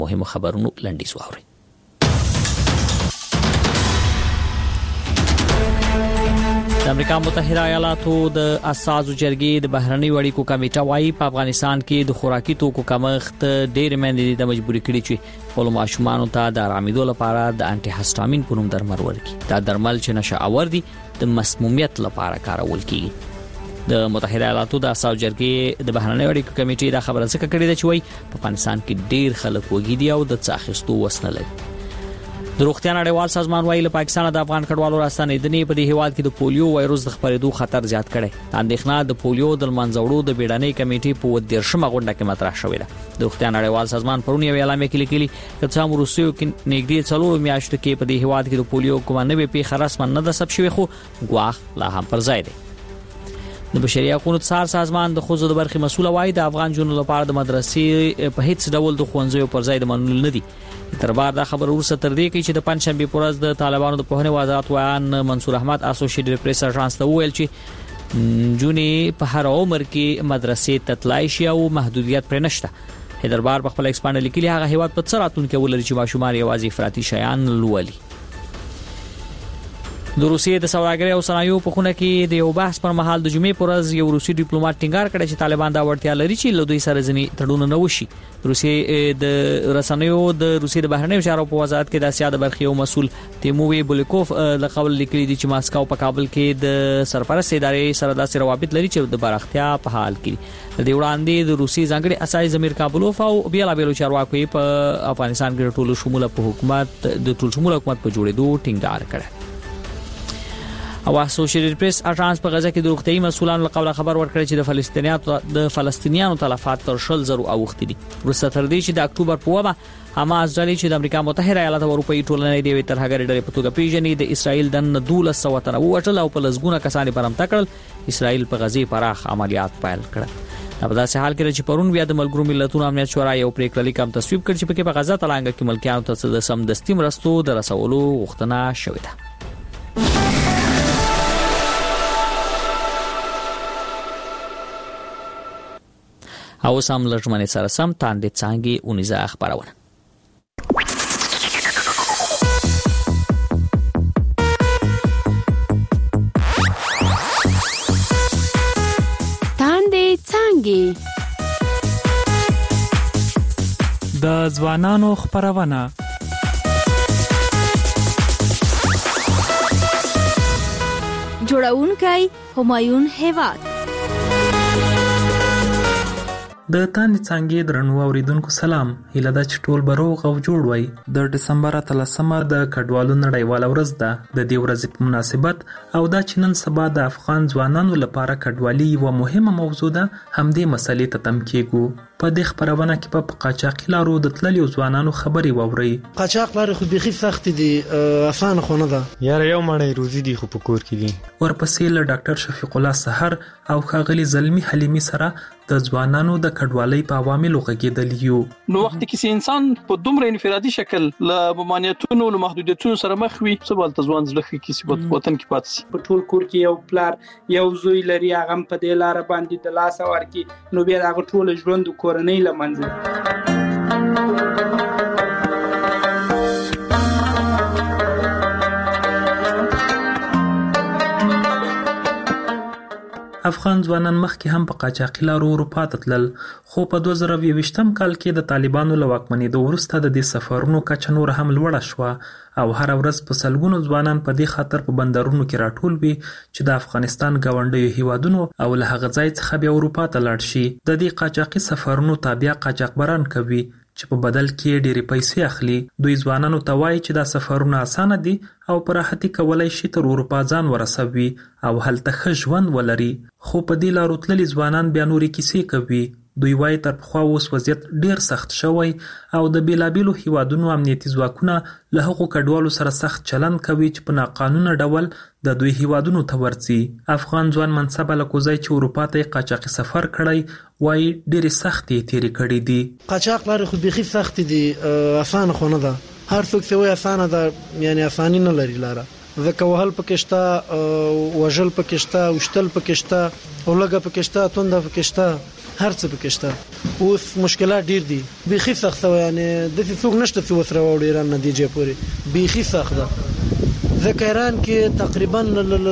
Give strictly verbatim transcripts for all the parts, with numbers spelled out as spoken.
مهمو خبرونو لنډیز واورئ. د امریکا متحده ایالاتو د اساسو جرګې د بهرنی اړیکو کمیټه وايي په افغانستان کې د خوراکي توکو کمښت ډېر مېندې د مجبوري کړي چې خپل ماشومان ته د آرامېدو لپاره د انټي هسټامین په نوم درمل ورکړي. دا درمل چې نشه آور دي د مسمومیت لپاره کارول کیږي. د متحده ایالاتو د اساسو جرګې د بهرنی اړیکو کمیټې دا خبره ځکه کړې ده چې وايي په افغانستان کې ډېر خلک وګړي دي او د څاخستو وسنه لري. د روغتیا نړیوال سازمان وايي له پاکستان د افغان کډوالو راستنېدنې په دې هیواد کې د پولیو وایروس د خپرېدو خطر زیات کړي. اندېښنه د پولیو د منځوړو د بیړنۍ کمیټې په ودیرشمه غونډه کې مطرح شوې ده. د روغتیا نړیوال سازمان پرون یو اعلامیه کې لیکلي چې څومره روسیو کې نږدې څلور میاشتو کې په دې هیواد کې د پولیو کومه نوې پیښه رسما نه ده ثبت شوې، خو ګواښ لا هم پر ځای دی. د بشري حقوقو څار سازمان د خوځو د برخې مسؤل وايي د افغان جنونو لپاره د مدرسې په هیڅ ډول د ښوونځیو پر ځای د منلو نه دي. تر بار دا خبر ورسره تر دې کې چې د پنځشنبه پر ورځ د طالبانو د پوهنې وزارت ویان منصور احمد اسوسییټډ پریس اژانس ته ویل چې جونې په هر عمر کې مدرسې تطلای شي او محدودیت پر نشته. هیدربار په خپل ایکسپاند لیکلي هغه هیواد په څراتون کې ولري چې ماشومان یوازې افراطي شیان لولي. د روسیې د سوداګرۍ او صنایعو په خونه کې د یو بحث پر مهال د جمعې پر ورځ یو روسي ډیپلوماټ ټینګار کړی چې طالبان دا وړتیا لري چې له دوی سره ځینې تړونونه نه وشي. روسیې د رسنیو د روسیې د بهرنیو چارو په وزارت کې د اسیا د برخې یو مسؤل تیمووی بولیکوف د قول لیکلي دي چې ماسکو په کابل کې د سرپرست ادارې سره داسې روابط لري چې د بارختیا په حال کې. د دې وړاندې د روسي ځانګړي اسای زمیر کابلوف او بیل بیل چارواکي په افغانستان کې ټولو شموله په حکومت د ټول شموله حکومت په جوړېدو ټینګار کړی. او اسوسییټډ پریس اژانس په غزه کې د روغتيایي مسولانو له قوله خبر ورکړی چې د فلسطینیانو د فلسطینیانو تلفات تر شل زرو اوښتي دي. وروسته تر دې چې د اکتوبر په ومه حماس ډلې چې د امریکا متحده ایالاتو او اروپאי ټولنې د ترهګرۍ ډلې په توګه پیژني د اسرائیل د دولس سوه تنه وټل او په لسګونه کسان برمته کړل. اسرائیل په غزه پراخ عملیات پیل کړل. په داسې حال کې چې پرون بیا د ملګرو ملتونو امنیت شورا یو پریکړه لیکم تصویب کړ چې په غزه تلانګه کې ملکیانو ته د سمدستي مرستو د رسولو غوښتنه شوې ده. او سم لجمنې سره سم تاندې څنګه اونیزه خبرونه. تاندې څنګه د ځوانانو خبرونه. جوړونکي همایون هیواد. د تاندې څنګه درنو اوریدونکو سلام. هیله ده چې ټول بروغ او جوړ وای. د ډسمبر اتلسمه د کډوالو نړیواله ورځ ده. د دې ورځې په مناسبت او دا چې نن سبا د افغان ځوانانو لپاره کډوالي یوه مهمه موضوع ده، همدې مسلې ته تم کېږو. په دې خبرونه کې په قاچاقي لارو د تللیو ځوانانو خبرې واورئ. قاچاق لارې خو بيخي سخت دي، اسانه خو نه ده. یاره یو مړی روزي دي خو په کور کې دي. ورپسې له ډاکټر شفیق الله سحر او ښاغلي زلمی حلیمي سره د ځوانانو د کډوالۍ په عواملو غږېدل یو. نو وخت کې انسان په دومره انفرادي شکل له ممانعتونو له محدودیتونو سره مخ وي، سبال ځوان زلخي کې سبت وطن کې پاتې په ټول کور کې یو پلار یو زوی لري، هغه په دې لار باندې د لاس ورکی نو بیا هغه ټول ژوند کورنۍ لمنځه. افغان ځوانان مخکې هم په قاچاقي لارو اروپا ته تلل، خو په دوه زره یوویشتم کال کې د طالبانو له واکمنېدو وروسته د دې سفرونو کچه نور هم لوړه شوه او هر ورځ په سلګونو ځوانان په دې خاطر په بندرونو کې راټول وي چې د افغانستان ګاونډیو هیوادونو او له هغه ځای څخه بیا اروپا ته لاړ شي. د دې قاچاقي سفرونو تابع قاچاقبران کوي چې په بدل کې ډېرې پیسې اخلي. دوی ځوانانو ته وایي چې دا سفرونه اسانه دي او په راحتي کولای شي تر اروپا ځان ورسوي او هلته ښه ژوند ولري. خو په دې لارو تللي ځوانان بیا نورې کیسې کوي. دوی وایي تر پخوا اوس وضعیت ډیر سخت شوی او د بیلابیلو هیوادونو امنیتي ځواکونه له هغو کډوالو سره سخت چلند کوي چې په ناقانونه ډول د دوی هیوادونو ته ورځي. افغان ځوان منصب الکوزی چې اروپا ته قاچاقي سفر کړی وایي ډېرې سختې تېرې کړې دي. قاچاق لارې خو بیخي سختې دي، اسانه خو نه ده. هر څوک چې وایي اسانه ده، یعنی اساني نه لري لاره. ځکه وهل پکې شته، وژل پکې شته، وشتل پکې شته، اولګه پکې شته، تونده پکې شته، هر څه پکې شته. اوس مشکلات ډیر دي، بيخي سخت و، یعنی د څه نشته چې وسره وړي ایران نتیجه پورې بيخي سخت ده. ځکه ایران کې تقریبا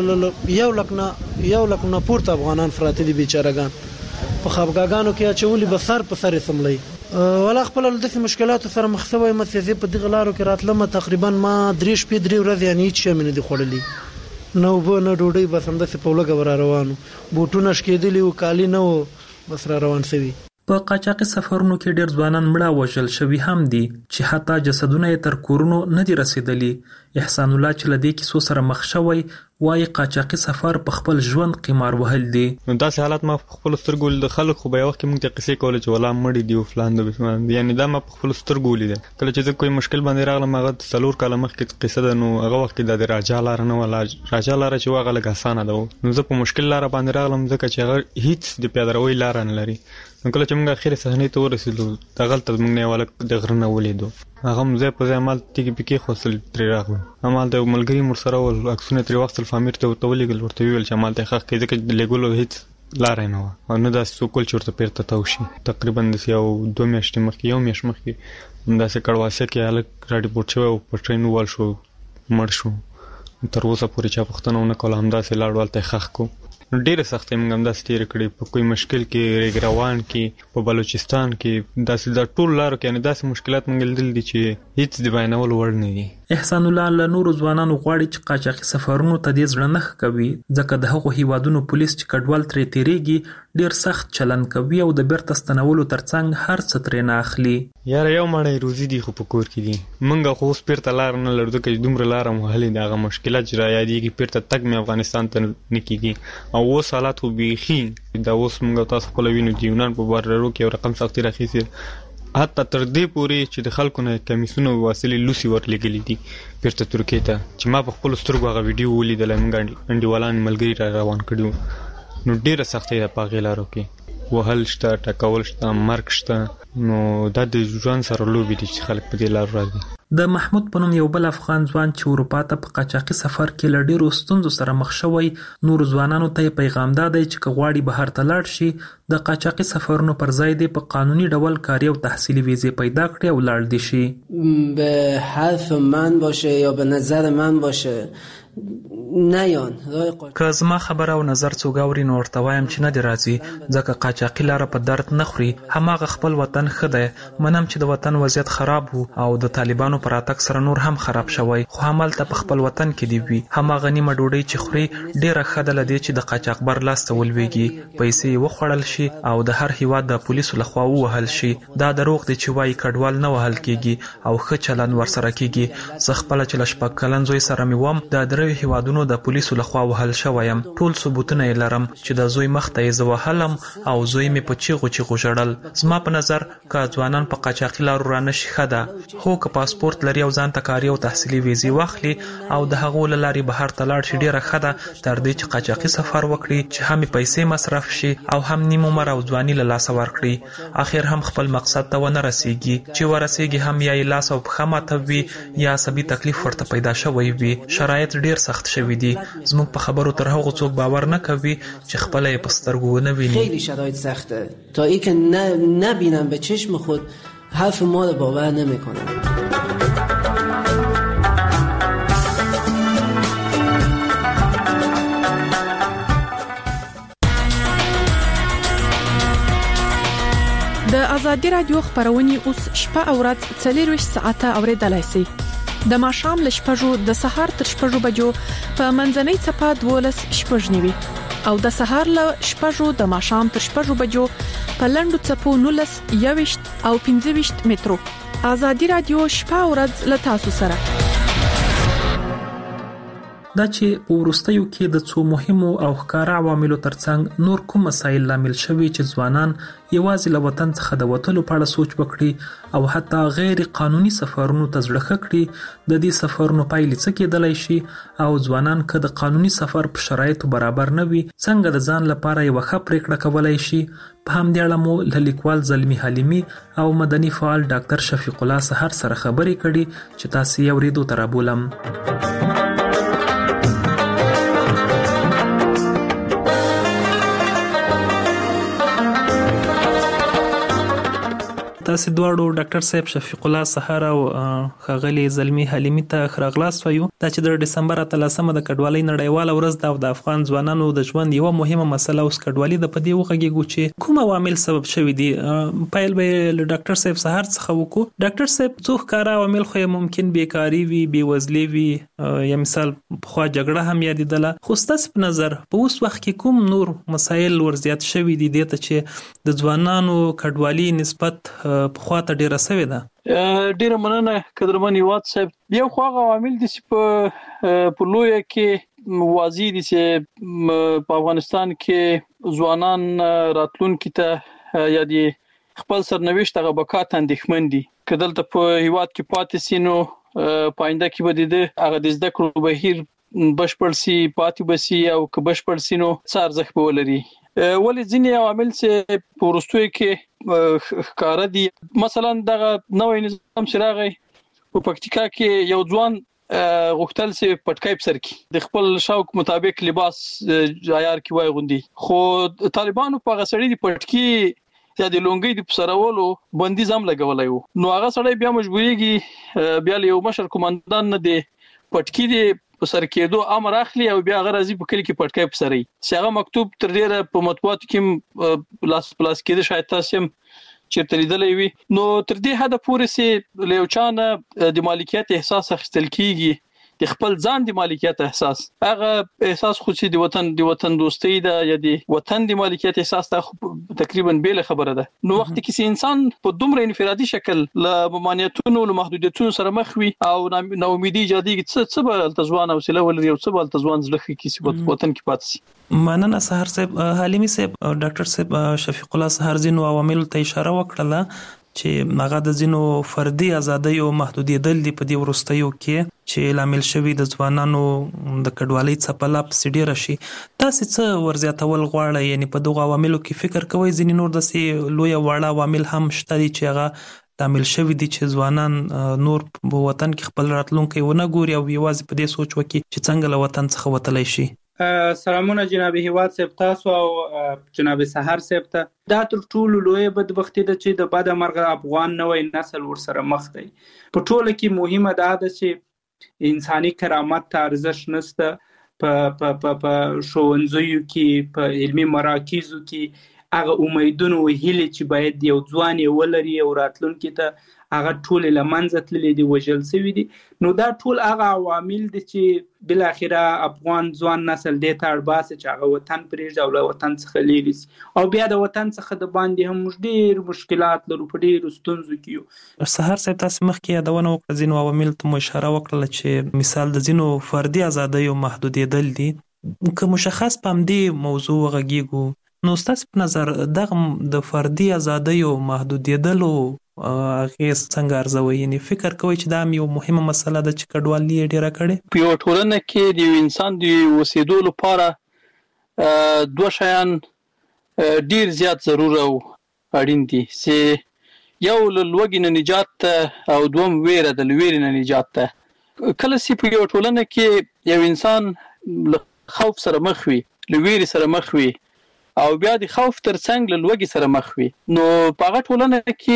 یو لک نه یو لک نه پورته افغانان فراته دي بیچارهګان په خپګاګانو کې اچولي به سر په سر سملي ولا خپل د مشکلاتو سره مخ شوی متفق په دغه لارو کې راتلم. تقریبا ما درې شپې درې ورځې یعنی هیڅ شي مې نه دي خوړلي، نو به نه ډوډۍ بس هم د سپولګه ور روانو، بوټونه شکېدلی او کالی نه و بس را روان شوی. په قاچاقي سفرونو کې ډېر ځوانان مړه وژل شوي هم دي چې حتی جسدونه یې تر کورونو نه دي رسیدلي. احسان الله چې له دې کیسو سره مخ شوی وایي قاچاقي سفر په خپل ژوند قمار وهل دي. نو داسې حالات ما په خپل سترګو د خلک خو به یو وخت موږ ته قصې کولې چې ولا مړي دي او فلان دي، یعنی دا ما په خپل سترګو لیدل. کله چې زه کوم مشکل باندې راغلم هغه څلور کاله مخکې قصه ده، نو هغه وخت کې د راجا لار نه ولا راجا لار چې هغه لږ اسانه ده، نو زه په مشکل لار باندې راغلم ځکه چې هغه هیڅ د پیادروي لار نه لري. نو کله چې موږ اخر صحنې ته ورسېدو د غلطه موږ نه ولا د غرنه ولیدو، هغه مزه په ځای مال تیګي پکې خوصل تر راغلو. امال د ملګری مر سره ول اکسونه تر وخت فامیر ته وتولېګل ورته ویل چې مال ته حق کې ځکه لګولو هیڅ لار نه و او نه داس سو کول چورته پیرته تاوشي. تقریبا د یو دوه میاشتې مخکې یو میاشت مخکې داسې کړواسه کې الګ راډي پورت شو او په ټرین وال شو مړ شو. تر اوسه پورې چا پښتنه نه کول، هم داسې لاړ ولته خخ کو. ډیره سختې موږ هم داسې تیر کړې په کوم مشکل کې ریګروان کې په بلوچستان کې داسې د ټول لارو کې نه داسې مشکلات موږ لیدل دي چې هیڅ دی بیانول وړ نه دي. احسان الله له نورو ځوانانو غواړي چې قاچاقي سفرونو ته دې زړه نه کوي ځکه د هغو هیوادونو پولیس چې کډوال ترې تیریږي ډیر سخت چلن کوي او د بیرته ستنولو ترڅنګ هر څه ترې نه اخلي. یاره یو مړی روزي دي خو په کور کې دي، موږ خو اوس پیرته لار نه لرو ځکه دومره لار مو هلي د هغه مشکلات چې را یادېږي پیرته تګ مې افغانستان ته نه کېږي او اوس حالات خو بیخي دا اوس موږ تاسو خپل وینو د یونان په باررو کې یو رقم سختي راخیسي، حتی تر دې پورې چې د خلکو نه کمیسونه واسلې لوسی ورلګلې دي پیرته ترکیه ته چې ما په خپل سترګو هغه ویډیو ولیدل. موږ انډیوالان ملګری را روان کړیو، نو ډیره سختي ده په غیلارو کې، وهل شته، ټکول شته، مرګ شته، نو دا د ژوند سره لوبي دي چې خلک په دې لار راځي. د محمود په نوم یو بل افغان ځوان چې اروپا ته په قاچاقي سفر کې له ډېرو ستونزو سره مخ شوی، نورو ځوانانو ته پیغام دا دی چې که غواړي بهر ته لاړ شي د قاچاقي سفرونو پر ځای دی په قانوني ډول کاري او تحصیلي ویزې پیدا کړي او لاړ دي شي. به حرف من باشه یا به نظر من باشه نیان که زما خبره او نظر څوک اوري نو ورته وایم چې نه دی راځي ځکه قاچاقي لاره په درد نه خوري. هماغه خپل وطن ښه دی، منم چې د وطن وضعیت خراب وو او د طالبانو پر راتګ سره نور هم خراب شوی، خو همالته په خپل وطن کې دی وي. هماغه نیمه ډوډۍ چې خوري ډیره ښه ده له دې چې د قاچاقبر لاس ته ولویږي، پیسې یې وخوړل شي او د هر هیواد د پولیسو لخوا ووهل شي. دا دروغ دی چې وایي کډوال نه وهل کیږي او ښه چلند ورسره کیږي. زه خپله چې له شپږ کلن زوی سره مې وم د دریو هیوادونو د پولیسو لخوا وهل شویم، ټول ثبوتونه یې لرم چې د زوی مخ ته یې زه وهلم او زوی مې په چیغو چیغو ژړل. زما په نظر که ځوانان په قاچاقي لارو رانشي ښه ده، خو که پاسپورت لري او ځان ته کاري او تحصیلي ویزې واخلي او د هغو له لارې بهر ته لاړ شي ډیره ښه ده تر دې چې قاچاقي سفر وکړي چې هم پیسې مصرف شي او هم نیم عمر او ځواني له لاسه ورکړي، اخر هم خپل مقصد ته ونه رسیږي. چې ورسیږي هم یا یې لاس او پښه ماته وي یا عصبي تکلیف ورته پیدا شوی وي. شرایط ډیر سخت شوي دي، زموږ په خبرو تر هغو څوک باور نه کوي چې خپل یې په سترګو ونه ویني. خیلی شرایط سخته تا ای که نبینم به چشم خود حرف ما رو باور نمیکنم. د ازادي رادیو خبرونه اوس شپه او ورځ څلور ساعته اوریدلای شئ. د ماښام له شپږو د سهار تر شپږو بجو په منځنۍ څپه دولس شپږ نیوي او د سهار له شپږو د ماښام تر شپږو بجو په لنډو څپو نولس یويشت او پنځه ویشت مترو. ازادي رادیو شپه او ورځ له تاسو سره. دا چې په وروستیو کې د څو مهمو او ښکاره عواملو ترڅنګ نور کوم مسایل لامل شوي چې ځوانان یوازې له وطن څخه د وتلو په اړه سوچ وکړي او حتی غیر قانوني سفرونو ته زړه ښه کړي، د دې سفرونو پایلې څه کېدلی شي او ځوانان که د قانوني سفر په شرایطو برابر نه وي څنګه د ځان لپاره یوه ښه پرېکړه کولی شي. په همدې اړه مو له لیکوال زلمي حلیمي او مدني فعال ډاکټر شفیق الله سحر سره خبرې کړي چې تاسو یې اورېدو ته رابولم. تاسو دواړو ډاکټر صاحب شفیق الله سحر او ښاغلي زلمی حلیمی ته خراغلاس وایو دا چې د ډسمبر اتلسمه د کډوالۍ نړیواله ورځ ده او د افغان ځوانانو د ژوند یو مهمه مسله اوس کډوالۍ د پدې وغږیږو چې کوم عوامل سبب شوي دي. پایل به له ډاکټر صاحب سحر څخه وکړو. ډاکټر صاحب څو ښکاره عوامل خو ممکن بیکاری وي، بیوزلي وي، یا مثال پخوا جګړه هم یادېدله، خو ستاسو په نظر په اوس وخت کې کوم نور مسایل ورزیات شوي دي دې ته چې د ځوانانو کډوالۍ نسبت پخوا ته ډیره سوې ده؟ ډیره مننه قدرمن هیواد صاحب. یو خو هغه عوامل دي چې په په لویه کې واضح دي چې په افغانستان کې ځوانان راتلونکي ته یا د خپل سرنوشت هغه بقا ته اندېښمن دي. که دلته په هیواد کې پاتې سي نو په آینده کې به د هغه د زده کړو بهیر بشپړ سي، پاتې به سي، او که بشپړ سي نو څه ارزښت به ولري. ولې ځینې عوامل چې په وروستیو کې ښکاره دي، مثلا دغه نوی نظام چې راغی په پکتیکا کې یو ځوان غوښتل چې پټکی په سر کړي، د خپل شوق مطابق لباس عیار کې واغوندي، خو طالبانو په هغه سړي د پټکی یا د لونګۍ د پسرولو بندیز هم لګولی و. نو هغه سړی بیا مجبوریږي بیا له یو مشر قومندان نه د پټکی د په سر کېدو امر اخلي او بیا هغه راځي په کلی کې پټکی په سري. چې هغه مکتوب تر ډیره په مطبوعاتو کې لاس پلاس کېده، شاید تاسو هم چیرته لیدلی وي. نو تر دې حده پورې چې له یو چا نه د مالکیت احساس اخیستل کېږي، د خپل ځان د مالکیت احساس، هغه احساس خو چې د وطن د وطن دوستۍ ده یا د وطن د مالکیت احساس ته تقریبا بیل خبره ده. نو وخت کې چې انسان په دومره انفرادي شکل له ممانعتونو له محدودیتونو سره مخ وي او ناامیدي ایجادېږي، څه څه به هلته ځوان حوصله ولري او څه به هلته ځوان زړه ښه کړي چې وطن کې پاتې سي. مننه سحر صاحب. حلیمي صاحب، ډاکټر صاحب شفیق الله سحر ځینو عواملو ته اشاره وکړله چې هغه د ځینو فردي ازادیو محدودیدل دي په دې وروستیو کې چې لامل شوي د ځوانانو د کډوالۍ څپه لا پسې ډېره شي. تاسې څه ورزیاتول غواړئ؟ یعنې په دغو عواملو کې فکر کوئ ځینې نور داسې لویه واړه عوامل هم شته دي چې هغه لامل شوي دي چې ځوانان نور په وطن کې خپل راتلونکی ونه ګوري او یوازې په دې سوچ وکړي چې څنګه له وطن څخه وتلی شي؟ سلامونه جناب هیواد صاحب تاسو او جناب سحر صاحب ته. دا تر ټولو لویه بدبختي ده چې د بده مرغه افغان نوی نسل ورسره مخ دی. په ټوله کې مهمه دا ده چې انساني کرامت ته ارزښت نشته. په په په ښوونځیو کې، په علمي مراکزو کې هغه امیدونه او هیلې چې باید یو ځوان یې ولري او راتلونکي ته هغه ټول له منځه تللي دي، وژل شوي دي. نو دا ټول هغه عوامل دي چې بالاخره افغان ځوان نسل دې ته اړ باسي چې هغه وطن پرېږدي او له وطن څخه لیرې سي، او بیا د وطن څخه د باندې هم موږ ډېر مشکلات لرو، په ډېرو ستونزو کې یو. سحر صاحب، تاسو مخکې یادونه وکړه ځینو عواملو ته مو اشاره وکړله چې مثال د ځینو فردي ازادیو محدودېدل دي. که مشخص په همدې موضوع وغږیږو، نو ستاسو په نظر دغه د فردي ازادیو محدودېدلو اغېز څنګه ارزوئ؟ یعنې فکر کوئ چې دا هم یو مهمه مسله ده چې کډوالي یې ډېره کړې؟ په یوه ټولنه کې د یو انسان د اوسېدو لپاره دوه شیان ډېر زیات ضرور او اړین دي، چې یو له لوږې نه نجات ته او دوم ویره ده له ویرې نه نجات ته. کله چې په یوه ټولنه کې یو انسان له خوف سره مخ وي، له ویرې سره مخ وي، او بیا د خوف ترڅنګ له لوږې سره مخ وي، نو په هغه ټولنه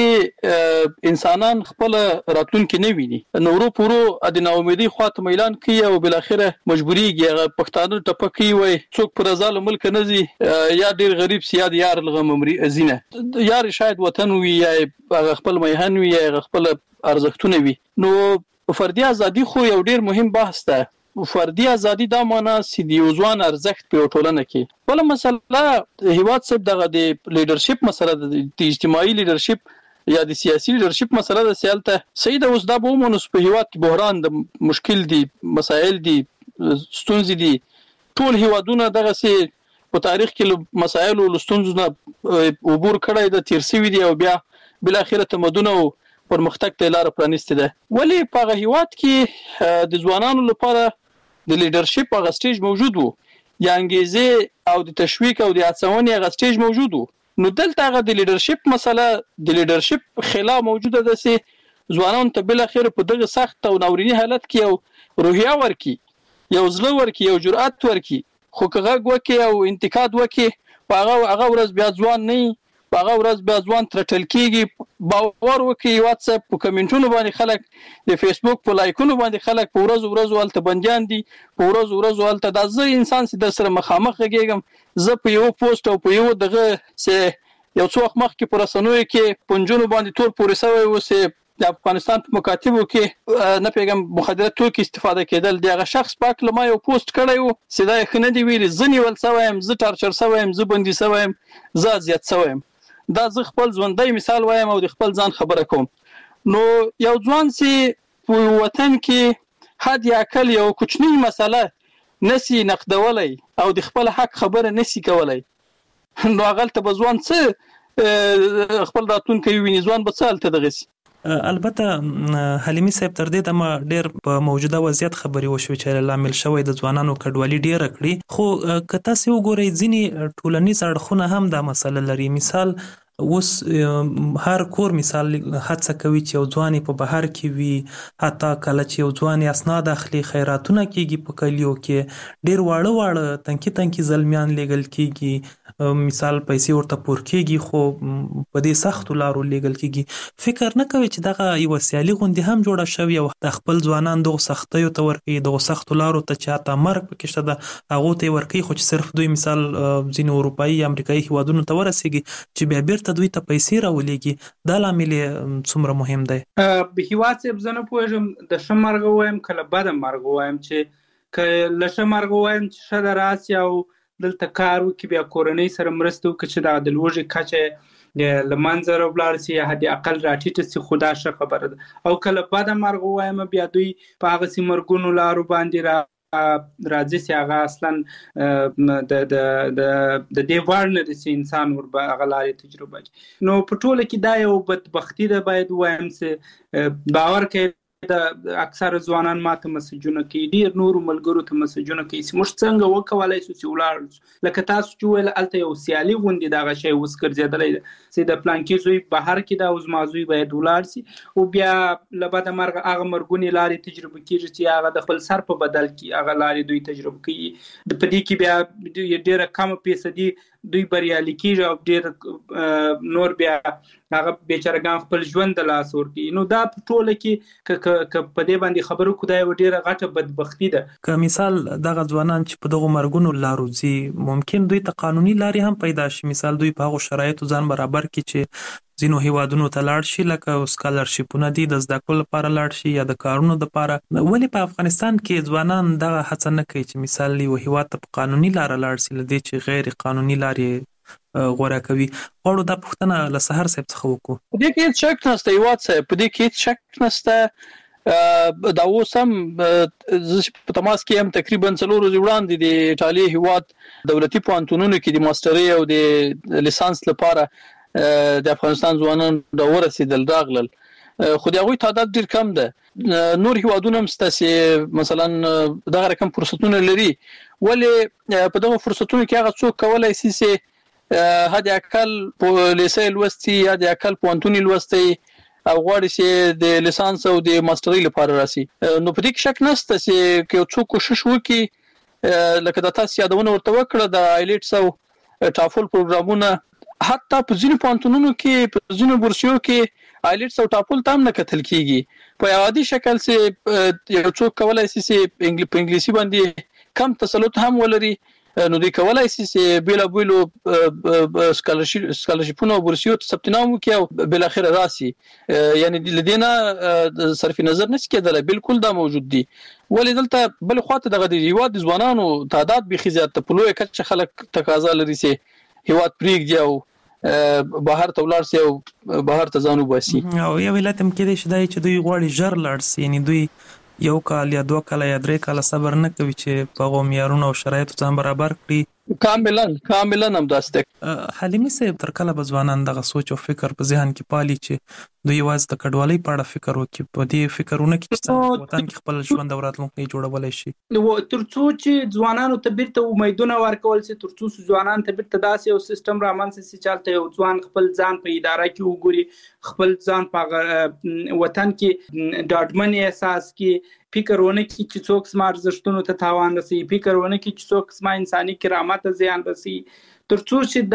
کې انسانان خپل راتلونکي نه ویني، نو ورو په ورو د ناامیدۍ خواته میلان کوي او بالاخره مجبوریږي. هغه پښتانه ټپه کوي، وایي څوک په رضا له ملکه نه ځي، یا ډېر غریب سي یا د یار له غمه ځینه، یار شاید وطن وي یا هغه خپل میهن وي یا هغه خپل ارزښتونه وي. نو فردي ازادي خو یو ډېر مهم بحث ده. فردي ازادي دا معنا چې د یو ځوان ارزښت په یو ټولنه کې. بله مسله هیواد صاحب دغه د لیډرشپ مسله ده، د اجتماعي لیډرشپ یا د سیاسي لیډرشپ مسله ده. سیالته صحیح ده، اوس دا به ومنو په هیواد کې بحران د مشکل دي، مسایل دي، ستونزې دي. ټول هیوادونه دغسې په تاریخ کې له مسایلو له ستونزو نه عبور کړی ده، تیر شوي دي، او بیا بالاخره تمدن او پرمختګ ته لاره پرانیستې ده. ولې په هغه هیواد کې د ځوانانو لپاره د لیډرشپ هغه سټیج موجود وو، یا انګیزې او د تشویق او د هڅونې هغه سټیج موجود وو. نو دلته هغه د لیډرشپ مسله د لیډرشپ خلا موجوده ده چې ځوانانو ته بالاخره په دغه سخت او ناوریني حالت کې یو روحیه ورکړي، یو زړه ورکړي، یو جرأت ورکړي. خو که غږ وکړي او انتقاد وکړي، په هغه هغه ورځ بیا ځوان نه وي، هغه ورځ بیا ځوان ترټل کیږي. باور وکړي واتس اپ په کمنټونو باندې خلک، د فیسبوک په لایکونو باندې خلک په ورځ ورځ ولته بنديان دي، په ورځ ورځ ولته د ځای انسان سي د سره مخامخ غږیږم. زه په یو پوسټ او په یو دغه سه یو څو وخت مخکې پر رسنوي کې پنځونو باندې تور پورې سوی و سه د افغانستان په مکاتبو کې نه پیغام مخدره توکي استفاده کېدل. دغه شخص پاک لمه یو پوسټ کړی و، سیده خنه دی ویلي ځنی ول سوایم، ز ټارچر سوایم، ز بندي سوایم، ز زیات سوایم. دا ز خپل ژوندۍ مثال وایم او د خپل ځان خبره کوم. نو یو ځوان سي په وطن کې حد یا کل یو کوچنی مسله نسی نقدولای او د خپل حق خبره نسی کولای، نو غلطه بزوان څه خپل راتلونکي ویني ځوان به څه الته دغسي. البته حلیمي صاحب تر دې دمه ډېر په موجوده وضعیت خبرې وشوي چې لامل شوی د ځوانانو کډوالي ډېره کړي، خو که تاسو وګورئ ځینې ټولنیز اړخونه هم دا مسله لري. مثال اوس هر کور مثال هڅه کوي چې یو ځوان په بهر کې وي، حتی کله چې یو ځوان اسناد اخلي خیراتونه کیږي په کلیو کې، ډېر واړه واړه تنکي تنکي زلمیان لیږل کیږي، مثال پیسې ورته پور کیږي، خو په دې سختو لارو لیږل کیږي. فکر نه کوي چې دغه یو سیالي غوندې هم جوړه شوې او د خپل ځوانان دغه سختیو ته ورکوي، دغه سختو لارو ته چې حتی مرګ پکې شته ده هغو ته یې ورکوي، خو چې صرف دوی مثال ځینې اروپایي یا امریکایي هیوادونو ته ورسیږي چې بیا بیرته دوی ته پیسې راولېږي. دا لامل څومره مهم دی؟ هیواد صاحب زه نه پوهېږم د ښه مرګ وایم که له بده مرګ وایم، چې که له ښه مرګ وایم چې ښه ده راسي او دلته کار وکړي، بیا کورنۍ سره مرسته وکړي چې د د لوږې کچه له منځه راولاړ سي یا حد اقل راټیټه سي، خو دا ښه خبره ده. او که له بده مرګ وایم بیا دوی په هغسې مرګونو لارو باندې را راځي چې هغه اصلا د د د دې وړ نه دي چې انسان ور به هغه لارې تجربه کړي. نو په ټوله کې دا یو بدبختي ده، باید ووایم چې باور کوي د اکثر ځوانان ماته مسجونه کوي، ډېر نورو ملګرو ته مسجونه کوي چې موږ څنګه وکولی شو چې ولاړ لکه تاسو چې وویل هلته یو سیالي غوندې دغه شی اوس ګرځېدلی ده چې د پلانکي زوی بهر کې ده او زما زوی باید ولاړ سي، او بیا له بده مرګه هغه مرګونې لارې تجربه کېږي چې هغه د خپل سر په بدل کې هغه لارې دوی تجربه کوي. په دې کې بیا ډېره کمه فیصدي دوی بریالي کېږي او ډېر نور بیا هغه بیچارهګان خپل ژوند د لاس ورکوي. نو دا په ټوله کې که په دې باندې خبرو کو دا یوه ډېره غټه بدبختي ده. که مثال دغه ځوانان چې په دغو مرګونو لارو ځي ممکن دوی ته قانوني لارې هم پیدا شي، مثال دوی په هغو شرایطو ځان برابر کړي چې ځینو هیوادونو ته لاړ شي، لکه سکالرشیپونه دي د زده کړو لپاره لاړ شي یا د کارونو لپاره. ولې په افغانستان کې ځوانان دغه هڅه نه کوي چې مثال یو هیواد ته په قانوني لاره لاړ شي، له دې چې غیر قانوني لارې غوره کوي؟ غواړو دا پوښتنه له سهار صاحب څخه وکړو. په دې کې هېڅ شک نشته، هیواد صاحب په دې کې هېڅ شک نشته. دا اوس هم زه په تماس کې هم تقریبا څلور ورځې وړاندې د ایټالیا هیواد دولتي پوهنتونونو کې د ماسټرۍ او د لیسانس لپاره د افغانستان ځوانان د ورسېدل راغلل، خو د هغوی تعداد ډېر کم ده. نور هیوادونه هم شته چې مثلا دغه رقم فرصتونه لري، ولې په دغه فرصتونو کې هغه څوک کولی شي چې حد اقل په لیسې لوستي یا د اقل پوهنتون لوستی او غواړي چې د لیسانس او د ماسټرۍ لپاره راسي. نو په دې کې شک نشته چې که یو څوک کوشش وکړي، لکه د تاسو یادونه ورته وکړه د آیلیټس او ټافل پروګرامونه، حتی په ځینو پوهنتونونو کې په ځینو بورسیو کې آیلیټس او ټافل ته هم نه کتل کیږي. په عادي شکل چې یو څوک کولی شي چې په انګلیسي باندې کم تسلط هم ولري، نو دوی کولی شي چې بېلابېلو سکالرشیپونو او بورسیو ته ثبت نام وکړي او بالاخره راسي. یعنې له دې نه صرف نظر نشي کېدلی، بالکل دا موجود دي. ولې دلته بلې خواته دغه د هیواد د ځوانانو تعداد بیخي زیات ده، په لویه کچه خلک تقاضا لري چې هیواد پرېږدي او بهر ته ولاړ سي او بهر ته ځان وباسي. او یو علت هم کېدای شي دا چې دوی غواړي ژر لاړ سي، یعنې دوی یو کال یا دوه کاله یا درې کاله صبر نه کوي چې په هغو معیارونو او شرایطو ځان برابر کړي. کاملا کاملا همداسې ده. حلیمي صاحب تر کله به ځوانان دغه سوچ او فکر په ذهن کې پالي چې دوی یوازې د کډوالۍ په اړه فکر وکړي، په دې فکرونه کې چې وطن کې خپل ژوند او راتلونکی جوړولی شي؟ تر څو چې ځوانانو ته بیرته امیدونه ورکول شي، تر څو ځوانانو ته بیرته داسې یو سیستم رامنځته شي چې هلته یو ځوان خپل ځان په اداره کې وګوري، خپل ځان په وطن کې ډاډمن احساس کړي، فکر ونه کړي چې څوک زما ارزښتونو ته تاوان رسوي، فکر ونه کړي چې څوک زما انساني کرامت ته زیان رسوي، ترڅو چې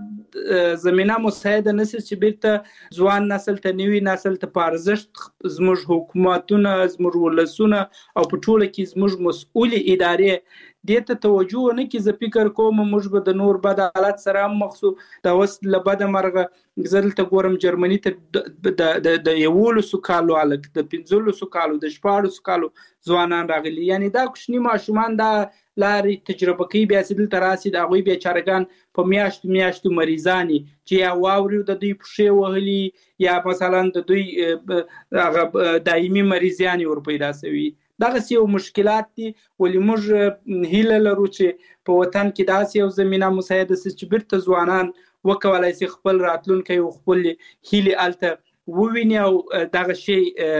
دا زمينه مساعده نشي چې بیرته ځوان نسل ته نوی نسل ته پارزشت زموږ حکومتونه زموږ ولسونه او په ټوله کې زموږ مسؤلې ادارې دته توجه نه کی. زه فکر کوم موږ به د نور بد حالت سره مخسو د وس لبد مرغه زلته ګورم جرمني ته د د یولسو کالو الک د پنځلسو کالو د شپاړسو کالو ځوانان راغلي. یعنی دا کوچنی ماشومان دا لارې تجربه کوي بیا سیدل تراسي د هغوی بیچارهګان په میاشتو میاشتو مریضانی چې یا واوري د دوی پښې وهلي یا مثلا د دوی هغه دایمي مریضیان ور پیدا شوي. دغه یو مشکلات دي ولې موږ هیله لرو چې په وطن کې داسې یو زمينه مساعده سي چې بیرته ځوانان وکولای شي خپل راتلونکي او خپل هیله الته وویني او دغه شی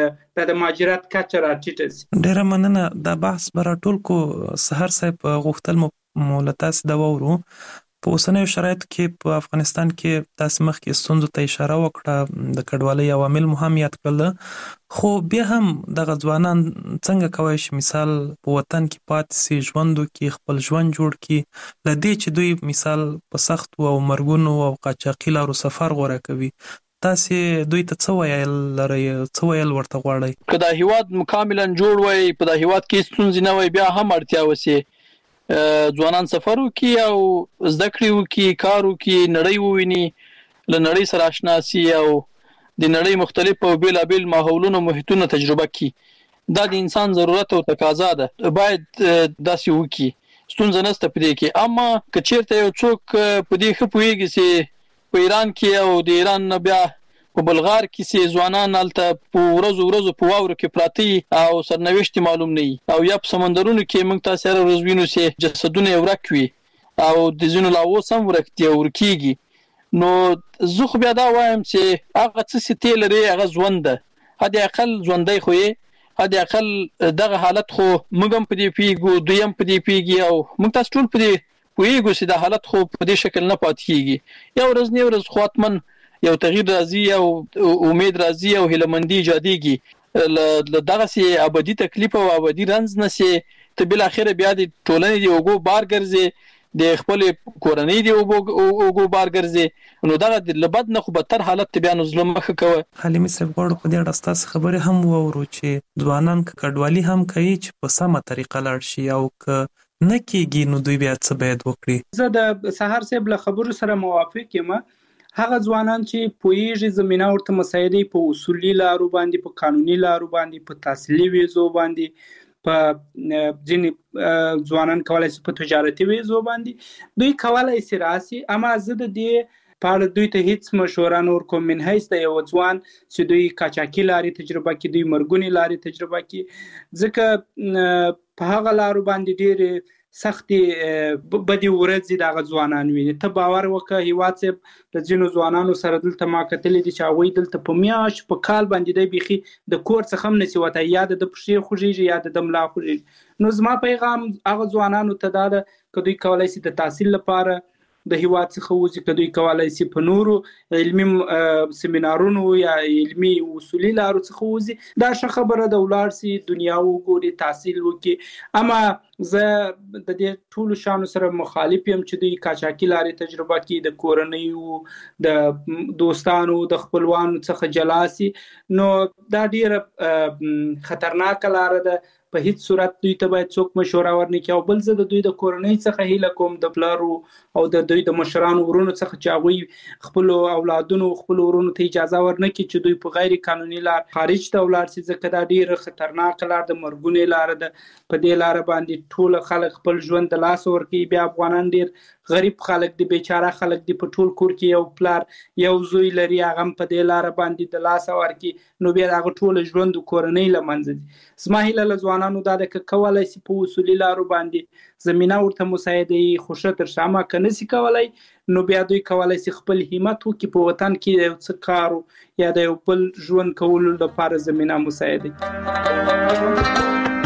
د مهاجرت کچه راټیټه شي. ډیره مننه. دا بحث برا ټول کو سحر صاحب غوښتل مولتاس دا وورو په اوسنیو شرایطو کې په افغانستان کې تاسو مخکې ستونزو ته اشاره وکړه د کډوالۍ عوامل مو هم یاد کړل، خو بیا هم دغه ځوانان څنګه کولی شي مثال په وطن کې پاتې سي، ژوند وکړي، خپل ژوند جوړ کړي، له دې چې دوی مثال په سختو او مرګونو او قاچاقي لارو سفر غوره کوي. تاسې دوی ته څه ویل لرئ، څه ویل ورته غواړئ؟ که دا هیواد مکملا جوړ وای، په دا هیواد کې ستونزې نه وای، بیا هم اړتیا وسي ځوانان سفر وکړي او زده کړې وکړي، کار وکړي، نړۍ وویني، له نړۍ سره اشنا سي او د نړۍ مختلف او بیلابیل ماحولونو محیطونه تجربه کړي. دا د انسان ضرورت او تقاضا ده، باید داسې وکړي، ستونزه نشته په دې کې. اما که چیرته یو څوک په دې ښه پوهېږي چې په ایران کې او د ایران نه بیا په بلغار کې سي ځوانان هلته په ورځو ورځو په واورو کې پراته او سرنوشت معلوم نه وي، او یا په سمندرونو کې موږ تاسو هره ورځ وینو چې جسدونه یې ورک وي او د ځینو لا اوس هم ورک دي او ورکېږي. نو زه خو بیا دا وایم چې هغه څه چې ته لرې هغه ژوند ده، حد اقل ژوندی خو یې، حد اقل دغه حالت خو موږ هم په دې پوهېږو، دوی هم په دې پوهېږي او موږ تاسو ټول په دې پوهېږو چې دا حالت خو په دې شکل نه پاتې کېږي. یو ورځ نه یو ورځ خو حتمن یو تغییر راځي او امید راځي او هیلهمندي ایجادېږي. له دغسې ابدي تکلیف او ابدي رنځ نه سې ته بالاخره بیا د ټولنې د اوږو بار ګرځې، د خپلې کورنۍ د اوږو بار ګرځې. نو دغه له بد نه خو بدتر حالت ته بیا نو زړه مخه کوه. حلیمي صاحب غواړو په دې اړه ستاسې خبرې هم واورو چې ځوانان که کډوالي هم کوي چې په سمه طریقه لاړ شي، او که نه کېږي نو دوی بیا څه باید وکړي؟ زه د سحر صاحب له خبرو سره موافق یم. هغه ځوانان چې پوهېږي زمینه ورته مساعدې په اصولي لارو باندې، په قانوني لارو باندې، په تحصیلي ویزو باندې، په ځینې ځوانان کولای شي په تجارتي ویزو باندې دوی کولای شي راسي. اما زه د دې په اړه دوی ته هیڅ مشوره نه ورکوم من حیث د یو ځوان چې دوی قاچاقي لارې تجربه کړي، دوی مرګونې لارې تجربه کړي، ځکه په هغه لارو باندې ډېرې سختې بدې ورځې دغه ځوانان ویني. ته باور وکړه هیواد صاحب د ځینو ځوانانو سره دلته ما کتلي دي چې هغوی دلته په میاشت په کال باندې دی بیخي د کور څخه هم نشي وتی، یا د د پښې خوږېږي یا د د ملا خوږېږي. نو زما پیغام هغه ځوانانو ته دا ده که دوی کولی شي د تحصیل لپاره د هیواد څخه وځي، که دوی کولی شي په نورو علمي سیمینارونو یا علمي اصولي لارو څخه وځي، دا ښه خبره ده، ولاړ شي دنیا وګوري، تحصیل وکړي. اما زه د دې ټولو شیانو سره مخالف یم چې دوی قاچاقي لارې تجربه کړي، د کورنیو د دوستانو د خپلوانو څخه جلا شي. نو دا ډیره خطرناکه لاره ده، په هیڅ صورت دوی ته باید څوک مشوره ورنکړي. او بل زه د دوی د کورنۍ څخه هیله کوم، د پلارو او د دوی د مشرانو ورونو څخه چې هغوی خپلو اولادونو خپلو ورونو ته اجازه ورنکړي چې دوی په غیر قانوني لار خارج ته ولاړ شي، ځکه دا ډیره خطرناکه لار ده، مرګونې لاره ده. په دې لاره باندې ټول خلک خپل ژوند د لاسه ورکوي. بیا افغانان ډیر غریب خلک دي، بیچاره خلک دي، په ټول کور کې یو پلار یو زوی لري، هغه هم په دې لاره باندې د لاسه ورکوي، نو بیا هغه ټول ژوند د کورنۍ له منځه دي. زما هیله له ځوانانو دا ده که کولی شي په اصولي لارو باندې زمینه ورته مساعده وي، خو ښه تر ښه. اما که نشي کولی نو بیا دوی کولی شي خپل همت وکړي، په وطن کې یو څه کار یا د یو بل ژوند کولو لپاره زمینه مساعده کړي.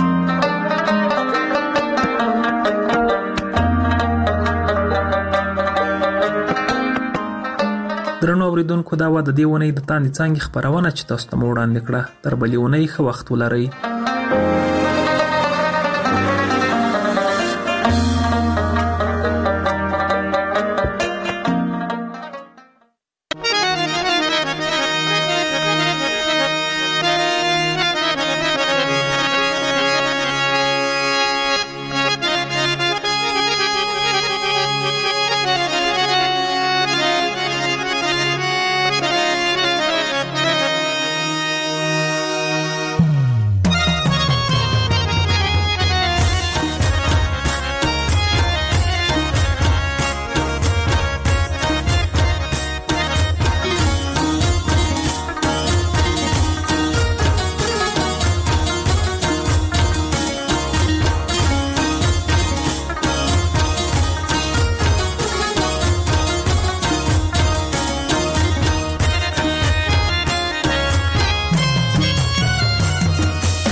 درنو اوریدونکو، دا وه د دې اونۍ د تاندې څانګې خپرونه چې تاسو ته مو وړاندې کړه. تر بلې اونۍ ښه وخت ولرئ.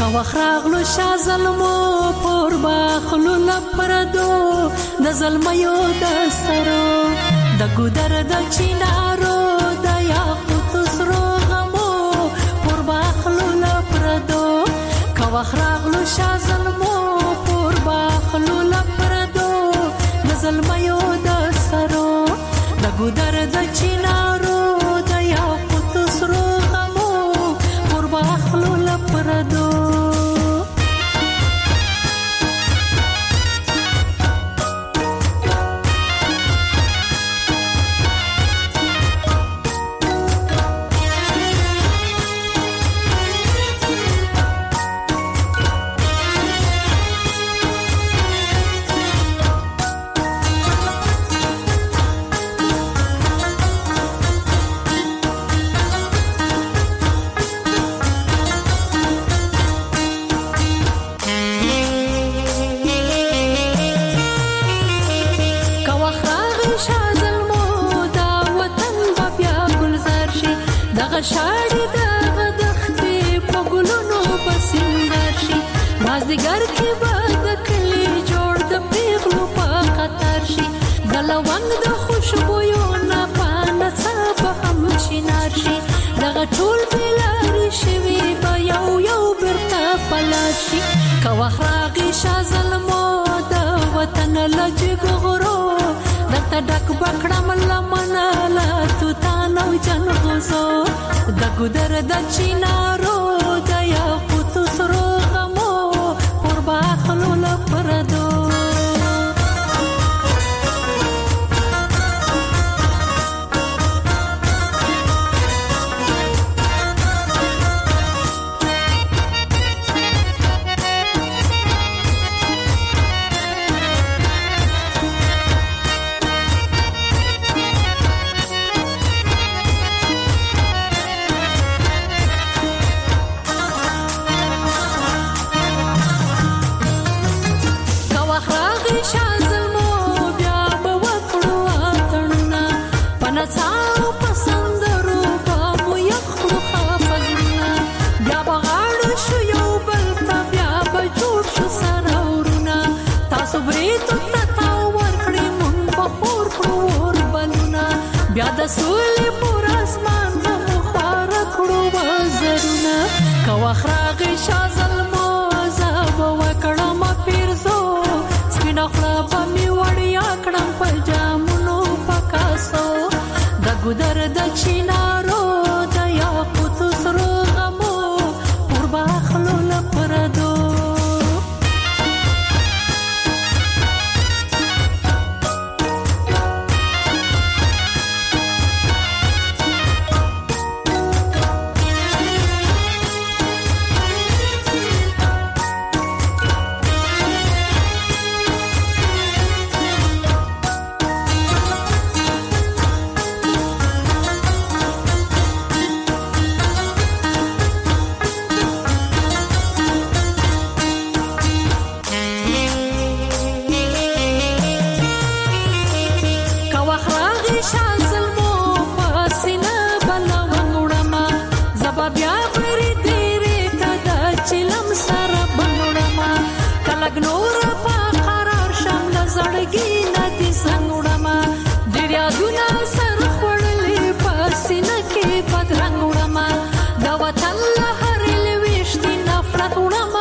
وخراغلو شا ظلمو پور باخلو لپردو د ظلمیو د سرو د ګودر د چینارو د یاقوت سرو غمو پور باخلو لپردو کا وخراغلو شا ظلمو پور باخلو لپردو د ظلمیو د سرو د ګودر د چینارو د یاقوت سرو غمو پور باخلو لپردو شاړې د دښتې په ګلونو بسنګر شي مازدیګر کې به د کلي جوړ د پیغلو په قطار شي د لونګ د خوشبویو نه په نڅا به هم شینار شي دغه ټول بېلارې شوي به یو یو بیرته پلار شي که وخت راغی شا ظلمو د وطن له جګو غرو درته ډک به کړم لمنه له توتان او جنغوزو د ګودر د چینارو د یاقوت سرو غمو پور باخلو لپردو بیا د سولې پر اسمان هم خواره کړو وزرونه که وخت راغی شا ظلمو زه به وکړم پیرزو سپینه خوله به مې وړیا کړم په جامونو په کاسو د ګودر د چینارو د یاقوت سرو غمو پور باخلو لپردو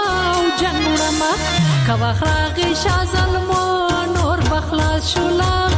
که وخت راغی شا ظلمو نور بخلاص شو لا